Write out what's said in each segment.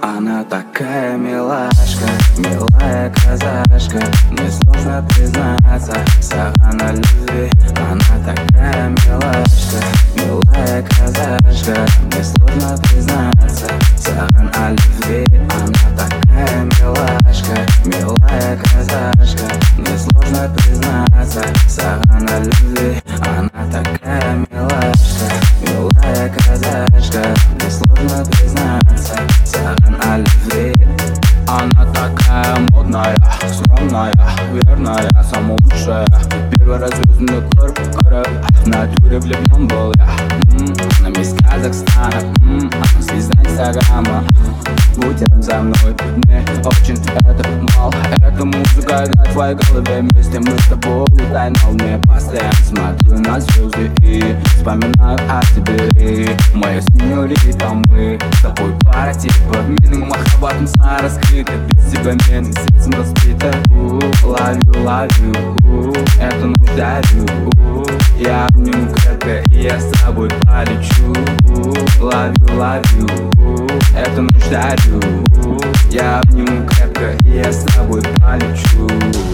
Она такая милашка, милая казашка. Мне сложно признаться, саган о любви. Она такая милашка, милая казашка. Мне сложно признаться, саган о любви. Она такая милашка, милая казашка. Мне сложно признаться, саган о любви. Она такая милашка, милая казашка. Мне сложно признаться, саган о любви. Она такая модная, скромная, верная, самая лучшая. Первый раз звездный кораб, в натуре влюблен был я. Она из Казахстана, она звезда Инстаграма. Будь рядом со мной, мне очень это мало. Эта музыка играет в твоей голове. Вместе мы с тобой летай на луне. Постоянно смотрю на звезды и вспоминаю о тебе. Моя сеньорита, мы с тобой пара типа. Милый махаббат, мсна раскрыта. Без тебя менее сердцем разбито. Love you, эту ночь дарю. Я обниму крепко, и я с тобой полечу. Love you, эту ночь дарю. Я обниму крепко, и я с тобой полечу.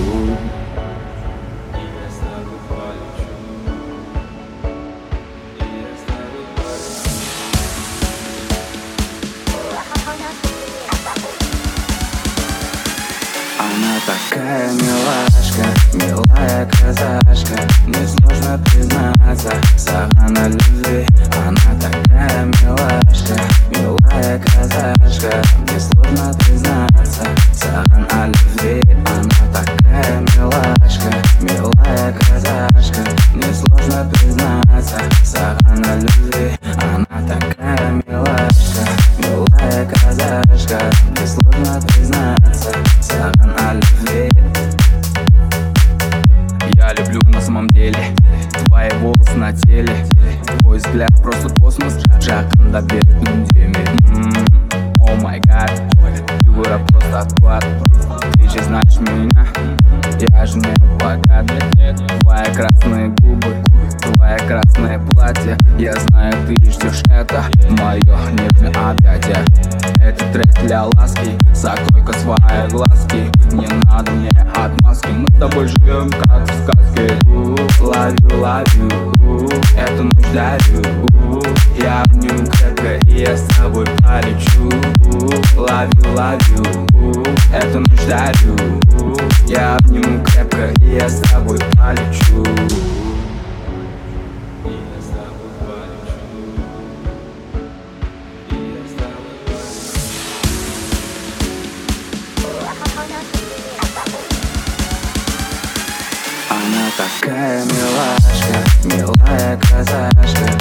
Она такая милашка, милая казашка. Мне сложно признаться, саган о любви. Она такая милашка, милая казашка. Мне сложно признаться, саган о любви. Она такая милашка, милая казашка. Мне сложно признаться, саган о любви. Она такая милашка, милая казашка. Мне сложно признаться, саган о любви. Я люблю на самом деле твои волосы на теле. Твой взгляд просто космос, Жакында берет үндеме. О май гад, фигура просто отклад. Ты же знаешь меня, я же не богат. Твои красные губы, твое красное платье. Я знаю, ты ждешь это, мое нежное объятие. Это трек для ласки, закрой-ка свои глазки. Не надо мне отмазки, мы с тобой живем как в сказке. Love you, эту ночь дарю. Я обниму крепко, и я с тобой полечу. Love you, эту ночь дарю. Я обниму крепко, и я с тобой полечу. Она такая милашка, милая казашка.